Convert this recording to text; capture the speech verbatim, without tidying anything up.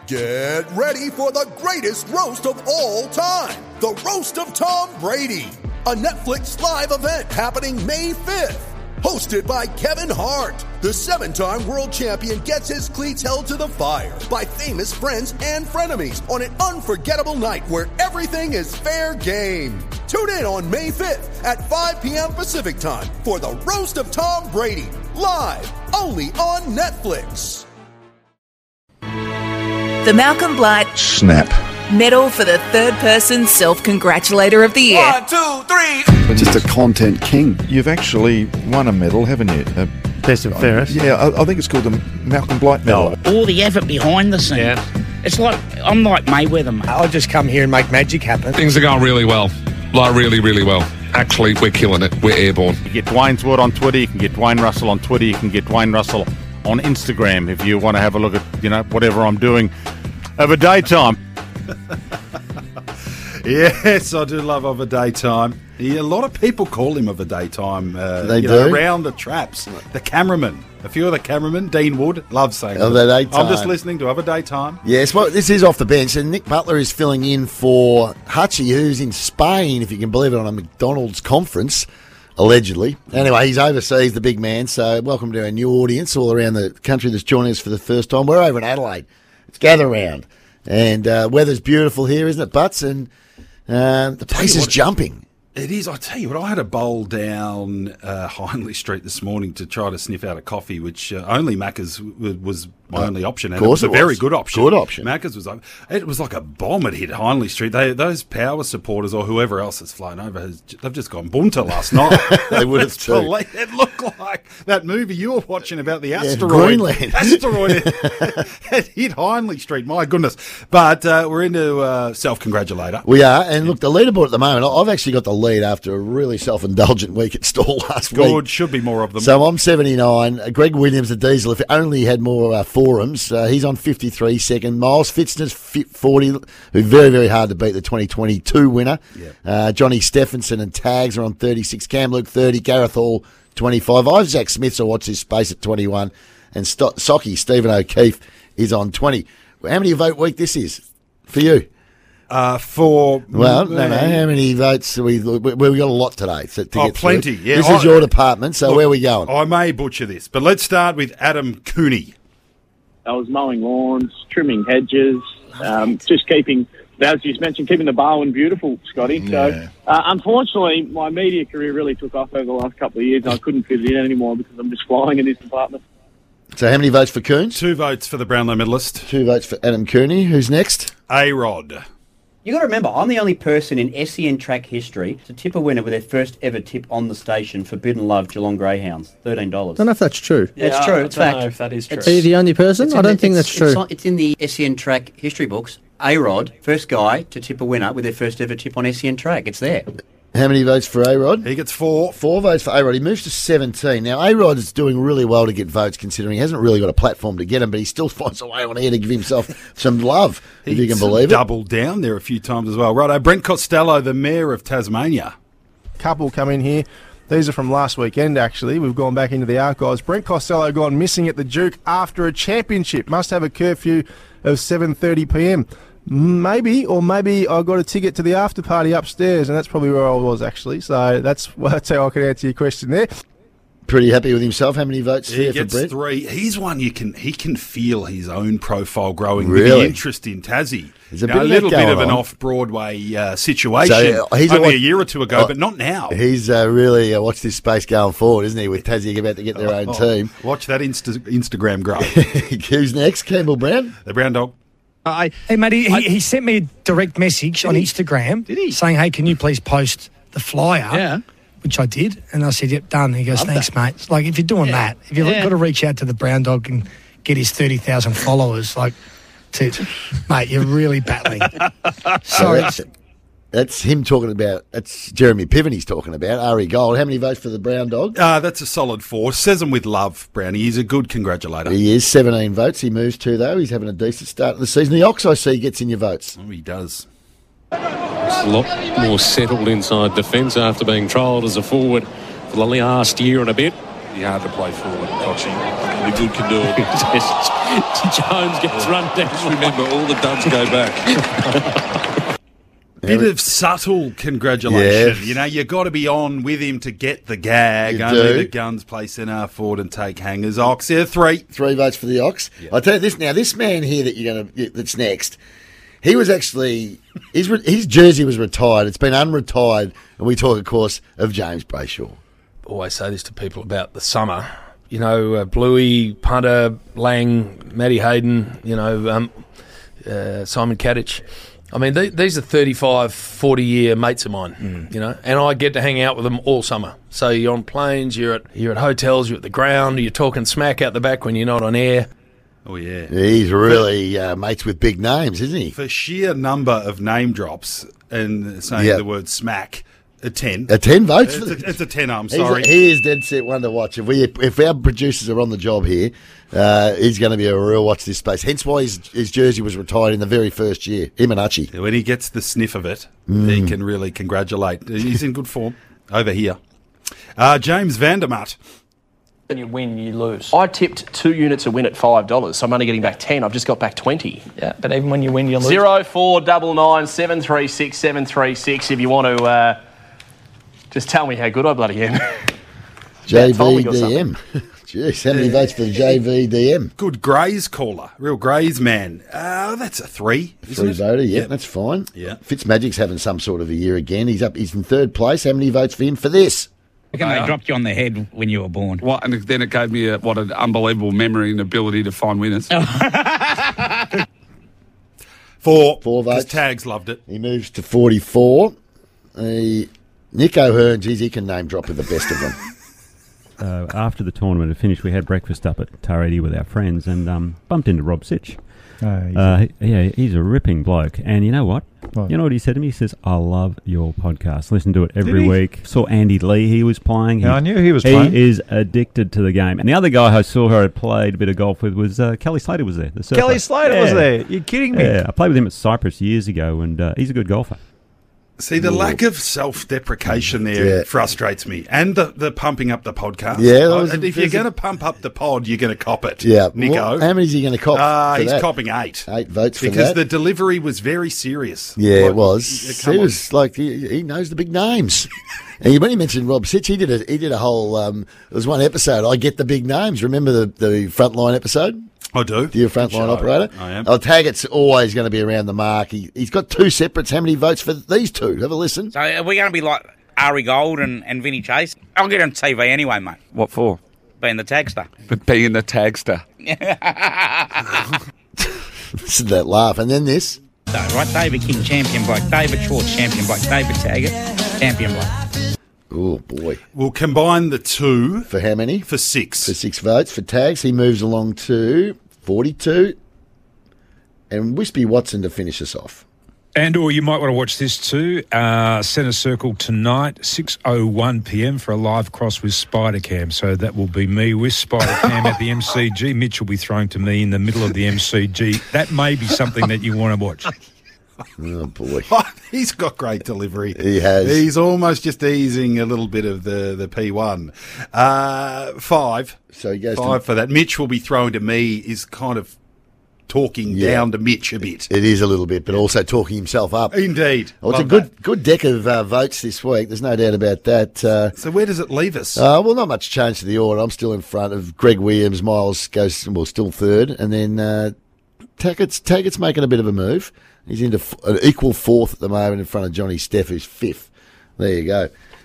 Get ready for the greatest roast of all time, the Roast of Tom Brady, a Netflix live event happening May fifth. Hosted by Kevin Hart, the seven-time world champion gets his cleats held to the fire by famous friends and frenemies on an unforgettable night where everything is fair game. Tune in on May fifth at five p.m. Pacific time for the Roast of Tom Brady, live only on Netflix. The Malcolm Blight Snap Medal for the third person self-congratulator of the year. One, two, three. Just a content king. You've actually won a medal, haven't you? Uh, Best and fairest. Yeah, I, I think it's called the Malcolm Blight Medal. All the effort behind the scenes. Yeah. It's like, I'm like Mayweather, mate. I'll just come here and make magic happen. Things are going really well. Like, really, really well. Actually, we're killing it. We're airborne. You get Dwayne's Word on Twitter. You can get Dwayne Russell on Twitter. You can get Dwayne Russell on Instagram if you want to have a look at, you know, whatever I'm doing over daytime. Yes, I do love Of a Daytime. Yeah, a lot of people call him Of a Daytime. Uh, They you do? know, around the traps. The cameraman. A few of the cameramen, Dean Wood, loves saying Of it. a Daytime. I'm just listening to Of a Daytime. Yes, well, this is off the bench, and Nick Butler is filling in for Hutchie, who's in Spain, if you can believe it, on a McDonald's conference, allegedly. Anyway, he's overseas, the big man, so welcome to our new audience all around the country that's joining us for the first time. We're over in Adelaide. It's Gather Round, and uh, weather's beautiful here, isn't it, Butts? And uh, the place is jumping. It is. I tell you what, I had a bowl down uh, Hindley Street this morning to try to sniff out a coffee, which uh, only Macca's w- was my Uh, only option. And of course it was it a very was. good option. Good option. Macca's was. It was like a bomb had hit Hindley Street. They, those Power supporters or whoever else has flown over, has, they've just gone bunter last night. They would have too. Believe- It looked like that movie you were watching about the asteroid. Greenland. Asteroid had hit Hindley Street. My goodness. But uh, we're into uh, self-congratulator. We are, and look, the leaderboard at the moment, I've actually got the lead after a really self-indulgent week at Stall last week. Good. Should be more of them. So I'm seventy-nine. Uh, Greg Williams, the Diesel, if only had more uh, forums, uh, he's on fifty-three second. Miles Fitzner's forty, who's very, very hard to beat, the twenty twenty-two winner. Yep. Uh, Johnny Stephenson and Tags are on thirty-six. Cam Luke, thirty. Gareth Hall, twenty-five. Isaac Smith's will watch his space at twenty-one. And St- Socky, Stephen O'Keefe, is on twenty. How many vote week this is for you? Uh, for Well, no, no. How many votes? We we, we got a lot today. So to Oh, get through. plenty, yeah. This I- is your department, so Look, where are we going? I may butcher this, but let's start with Adam Cooney. I was mowing lawns, trimming hedges, um, just keeping, as you mentioned, keeping the Barwon beautiful, Scotty. Yeah. So, uh, unfortunately, my media career really took off over the last couple of years, and I couldn't fit it in anymore because I'm just flying in this department. So how many votes for Coons? Two votes for the Brownlow medalist. Two votes for Adam Cooney. Who's next? A-Rod. You got to remember, I'm the only person in S E N track history to tip a winner with their first ever tip on the station for Bid and Love Geelong Greyhounds, thirteen dollars. I don't know if that's true. It's Yeah, true, I it's don't fact. know if that is true. It's- Are you the only person? it's I in don't the- think it's- that's true. It's, on- it's in the S E N track history books. A-Rod, first guy to tip a winner with their first ever tip on S E N track. It's there. How many votes for A-Rod? He gets four. Four votes for A-Rod. He moves to seventeen. Now, A-Rod is doing really well to get votes, considering he hasn't really got a platform to get them, but he still finds a way on air to give himself some love, if you can believe it. doubled down there a few times as well. Righto, Brent Costello, the Mayor of Tasmania. Couple come in here. These are from last weekend, actually. We've gone back into the archives. Brent Costello gone missing at the Duke after a championship. Must have a curfew of seven thirty p m. Maybe, or maybe I got a ticket to the after party upstairs, and that's probably where I was, actually. So that's, that's how I can answer your question there. Pretty happy with himself. How many votes He there for gets Brent? three. He's one you can he can feel his own profile growing Really? with the interest in Tassie. There's a Now, bit a of little that bit going of an on. off-Broadway uh, situation So, uh, he's only always- a year or two ago, uh, but not now. He's uh, really uh, watched this space going forward, isn't he, with Tassie about to get their own Oh, team. Watch that Insta- Instagram grow. Who's next? Campbell Brown? The Brown Dog. I, hey, mate, he, he, he sent me a direct message on he? Instagram Did he? saying, hey, can you please post the flyer? Yeah. Which I did. And I said, yep, done. He goes, Love thanks, that. mate. It's like, if you're doing Yeah. that, if you've Yeah. got to reach out to the Brown Dog and get his thirty thousand followers, like, to, mate, you're really battling. Sorry. That's, that's him talking about, that's Jeremy Piven he's talking about, Ari Gold. How many votes for the Brown Dog? Uh, that's a solid four. Says him with love, Brownie. He's a good congratulator. He is, seventeen votes. He moves to, though. He's having a decent start of the season. The Ox, I see, gets in your votes. Oh, he does. A lot more settled inside defence after being trialled as a forward for the last year and a bit. Be hard to play forward, Coxie. The good can do it. Jones gets run down. Just remember, all the duds go back. Bit of subtle congratulation. Yes. You know, you got to be on with him to get the gag. You Only do. the guns play centre forward and take hangers. Ox, yeah, three. Three votes for the Ox. Yeah. I'll tell you this now. This man here that you're going to that's next. He was actually his re- his jersey was retired. It's been unretired, and we talk, of course, of James Brayshaw. Always say this to people about the summer. You know, uh, Bluey, Punter, Lang, Matty Hayden, you know, um, uh, Simon Kadich. I mean, th- these are thirty-five, forty-year mates of mine, mm. you know, and I get to hang out with them all summer. So you're on planes, you're at you're at hotels, you're at the ground, you're talking smack out the back when you're not on air. Oh, yeah. He's really uh, mates with big names, isn't he? For sheer number of name drops and saying Yep. the word smack, a ten. A ten votes It's for a, the, it's a ten, I'm He's sorry. a- he is dead set one to watch. If we if our producers are on the job here, uh, he's going to be a real watch this space. Hence why his, his jersey was retired in the very first year. Him and Archie. When he gets the sniff of it, Mm. he can really congratulate. He's in good form over here. Uh, James Vandermatt. When you win, you lose. I tipped two units a win at five dollars, so I'm only getting back ten. I've just got back twenty. Yeah, but even when you win, you lose. Zero four double nine seven three six seven three six. If you want to, uh, just tell me how good I bloody am. J told V me or D M. Jeez, how many votes for J V D M? Good Grays caller, real Grays man. Uh, that's a three. Isn't Three it? voter, yeah, Yep. that's fine. Yeah. Fitzmagic's having some sort of a year again. He's up. He's in third place. How many votes for him for this? I reckon they dropped you on the head when you were born. What? And then it gave me a, what an unbelievable memory and ability to find winners. Four. Four 'cause votes. Tags loved it. He moves to forty-four. Uh, Nick O'Hearn, geez, he can name drop with the best of them. Uh, after the tournament had finished, we had breakfast up at Taredi with our friends and um, bumped into Rob Sitch. Oh, he's Uh, he- yeah, he's a ripping bloke. And you know what? What? You know what he said to me? He says, I love your podcast. Listen to it Did every he? week. Saw Andy Lee, he was playing. Yeah, I knew he was he playing. is addicted to the game. And the other guy I saw her had played a bit of golf with was uh, Kelly Slater was there. The surfer. Kelly Slater was Yeah. there. You're kidding me. Yeah, I played with him at Cyprus years ago, and uh, he's a good golfer. See, the Ooh. lack of self-deprecation there Yeah. frustrates me. And the, the pumping up the podcast. Yeah, that Oh, was- and if you're there's a- going to pump up the pod, you're going to cop it. Yeah. Nico. Well, how many is he going to cop? Uh, for he's that? copping eight. Eight votes for Because that. the delivery was very serious. Yeah, Like, it was. yeah, come He on. was like he, he knows the big names. And when he mentioned Rob Sitch, he did a he did a whole. Um, there was one episode. I get the big names. Remember the the frontline episode? I do. Do you frontline Show. operator? I am. Oh, Taggart's always going to be around the mark. He, he's got two separates. How many votes for these two? Have a listen. So are we going to be like Ari Gold and, and Vinny Chase? I'll get on T V anyway, mate. What for? Being the tagster. But being the tagster. Listen to that laugh. And then this. So, right, David King, champion bloke. David Schwartz, champion bloke. David Taggart, champion bloke. Oh, boy. We'll combine the two. For how many? For six. For six votes. For Tags, he moves along to forty-two. And Wispy Watson to finish us off. And or you might want to watch this too. Uh, Centre Circle tonight, six oh one p.m. for a live cross with Spider Cam. So that will be me with Spider Cam at the M C G. Mitch will be throwing to me in the middle of the M C G. That may be something that you want to watch. Oh, boy. He's got great delivery. He has. He's almost just easing a little bit of the, the P one. Uh, five. So he goes Five to, for that. Mitch will be throwing to me is kind of talking Yeah. down to Mitch a bit. It is a little bit, but also talking himself up. Indeed. Well, it's a Love good that. good deck of uh, votes this week. There's no doubt about that. Uh, So where does it leave us? uh, well, not much change to the order. I'm still in front of Greg Williams. Miles goes, well, still third. And then uh, Taggart's, Taggart's making a bit of a move. He's into f- an equal fourth at the moment in front of Johnny Steff, who's fifth. There you go.